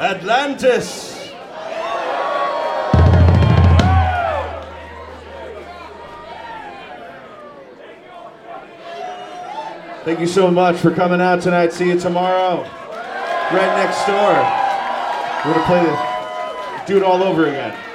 Atlantis. Thank you so much for coming out tonight. See you tomorrow. Right next door. We're going to do it all over again.